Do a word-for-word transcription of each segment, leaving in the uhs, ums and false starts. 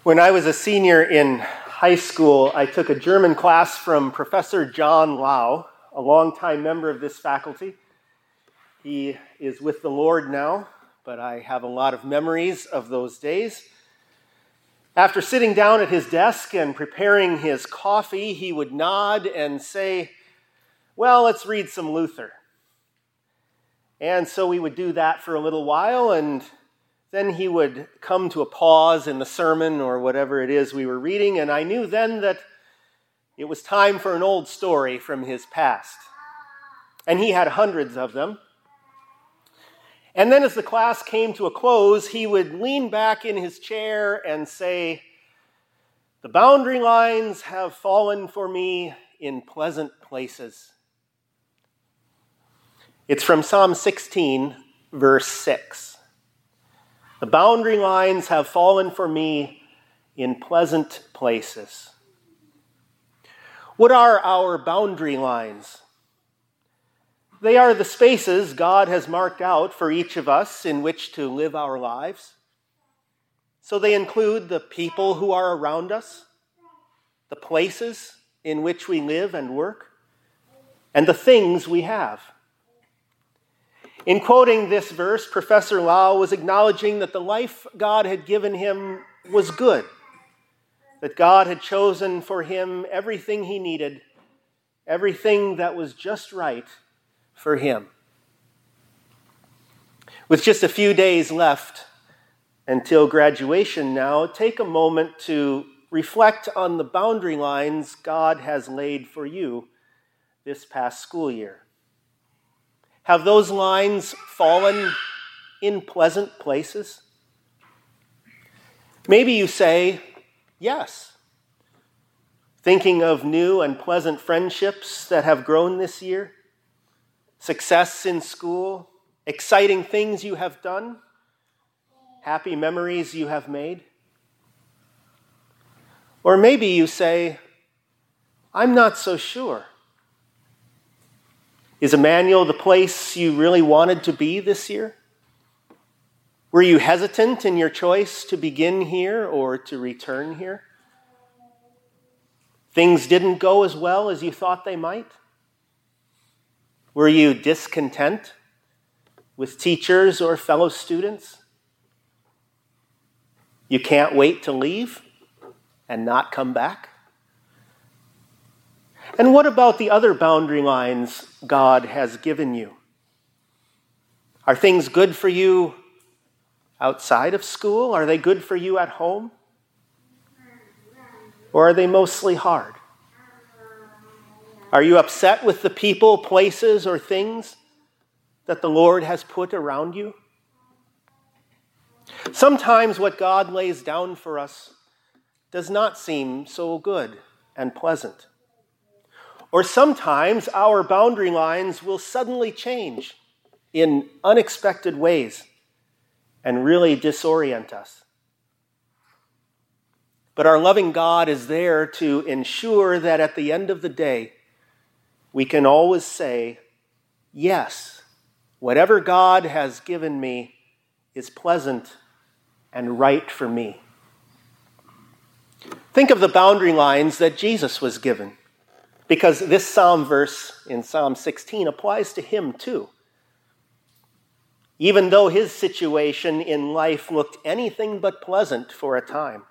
When I was a senior in high school, I took a German class from Professor John Lau, a longtime member of this faculty. He is with the Lord now, but I have a lot of memories of those days. After sitting down at his desk and preparing his coffee, he would nod and say, "Well, let's read some Luther." And so we would do that for a little while, and then he would come to a pause in the sermon or whatever it is we were reading, and I knew then that it was time for an old story from his past. And he had hundreds of them. And then as the class came to a close, he would lean back in his chair and say, "The boundary lines have fallen for me in pleasant places." It's from Psalm sixteen, verse six. "The boundary lines have fallen for me in pleasant places." What are our boundary lines? They are the spaces God has marked out for each of us in which to live our lives. So they include the people who are around us, the places in which we live and work, and the things we have. In quoting this verse, Professor Lau was acknowledging that the life God had given him was good, that God had chosen for him everything he needed, everything that was just right for him. With just a few days left until graduation now, take a moment to reflect on the boundary lines God has laid for you this past school year. Have those lines fallen in pleasant places? Maybe you say, yes. Thinking of new and pleasant friendships that have grown this year, success in school, exciting things you have done, happy memories you have made. Or maybe you say, I'm not so sure. Is Emmanuel the place you really wanted to be this year? Were you hesitant in your choice to begin here or to return here? Things didn't go as well as you thought they might? Were you discontent with teachers or fellow students? You can't wait to leave and not come back? And what about the other boundary lines God has given you? Are things good for you outside of school? Are they good for you at home? Or are they mostly hard? Are you upset with the people, places, or things that the Lord has put around you? Sometimes what God lays down for us does not seem so good and pleasant. Or sometimes our boundary lines will suddenly change in unexpected ways and really disorient us. But our loving God is there to ensure that at the end of the day, we can always say, yes, whatever God has given me is pleasant and right for me. Think of the boundary lines that Jesus was given, because this psalm verse in Psalm sixteen applies to him too. Even though his situation in life looked anything but pleasant for a time.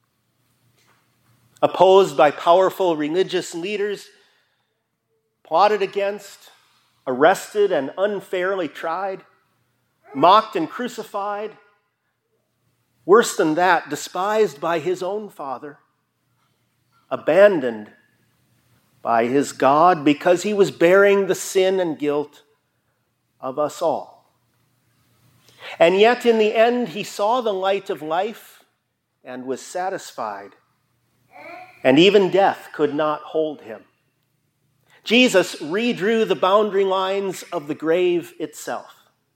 Opposed by powerful religious leaders, plotted against, arrested and unfairly tried, mocked and crucified, worse than that, despised by his own father, abandoned by his God because he was bearing the sin and guilt of us all. And yet in the end, he saw the light of life and was satisfied. And even death could not hold him. Jesus redrew the boundary lines of the grave itself.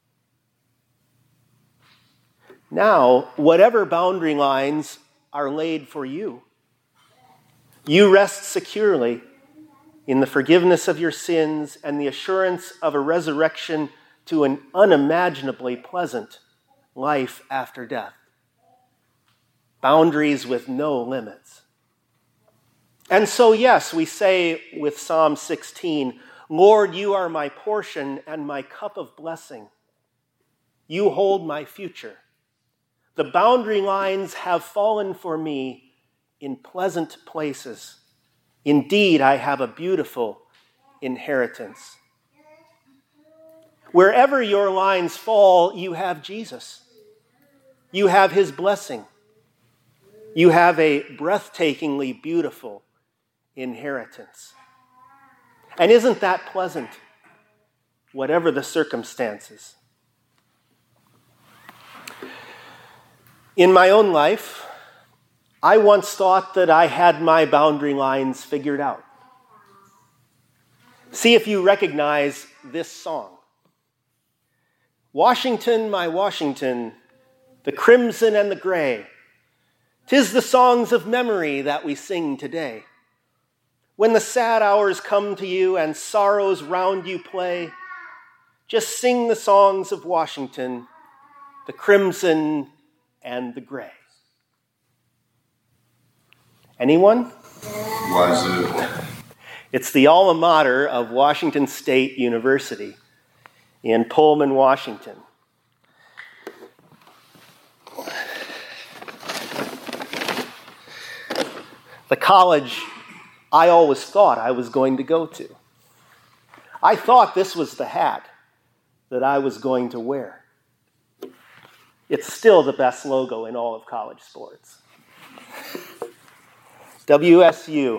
Now, whatever boundary lines are laid for you, you rest securely in the forgiveness of your sins and the assurance of a resurrection to an unimaginably pleasant life after death. boundaries with no limits. And so, yes, we say with Psalm sixteen, Lord, you are my portion and my cup of blessing. You hold my future. The boundary lines have fallen for me in pleasant places. Indeed, I have a beautiful inheritance. Wherever your lines fall, you have Jesus. You have his blessing. You have a breathtakingly beautiful inheritance. And isn't that pleasant, whatever the circumstances? In my own life, I once thought that I had my boundary lines figured out. See if you recognize this song. Washington, my Washington, the crimson and the gray, 'tis the songs of memory that we sing today. When the sad hours come to you and sorrows round you play, just sing the songs of Washington, the crimson and the gray. Anyone? Wazoo. It's the alma mater of Washington State University in Pullman, Washington. The college I always thought I was going to go to. I thought this was the hat that I was going to wear. It's still the best logo in all of college sports. W S U.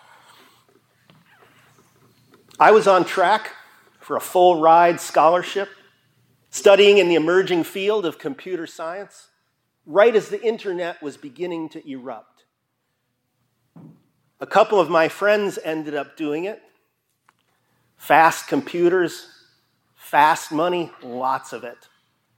I was on track for a full ride scholarship, studying in the emerging field of computer science, right as the internet was beginning to erupt. A couple of my friends ended up doing it. Fast computers, fast money, lots of it.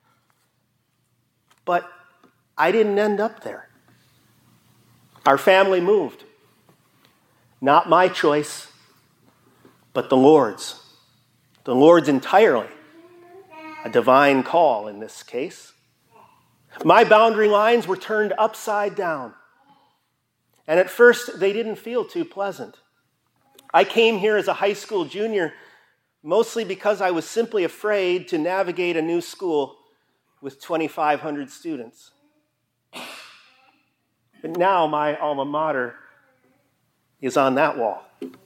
But I didn't end up there. Our family moved. Not my choice, but the Lord's. The Lord's entirely. A divine call in this case. My boundary lines were turned upside down. And at first, they didn't feel too pleasant. I came here as a high school junior mostly because I was simply afraid to navigate a new school with twenty-five hundred students. But now my alma mater is on that wall.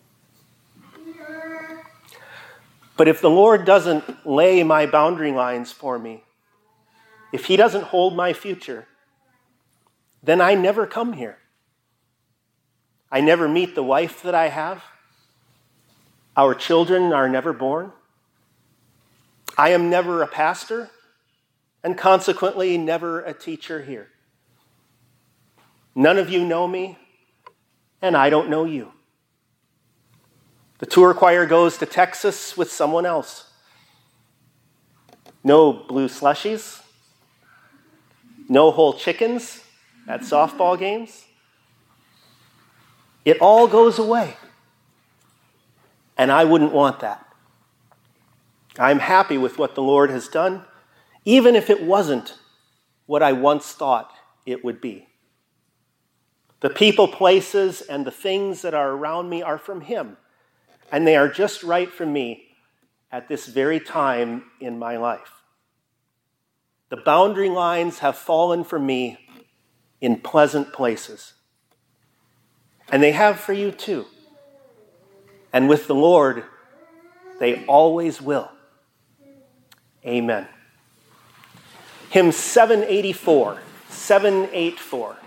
But if the Lord doesn't lay my boundary lines for me, if he doesn't hold my future, then I never come here. I never meet the wife that I have. Our children are never born. I am never a pastor, and consequently never a teacher here. None of you know me, and I don't know you. The tour choir goes to Texas with someone else. No blue slushies, no whole chickens at softball games. It all goes away. And I wouldn't want that. I'm happy with what the Lord has done, even if it wasn't what I once thought it would be. The people, places, and the things that are around me are from him, and they are just right for me at this very time in my life. The boundary lines have fallen for me in pleasant places. And they have for you too. And with the Lord, they always will. Amen. Hymn seven eighty-four, seven eighty-four.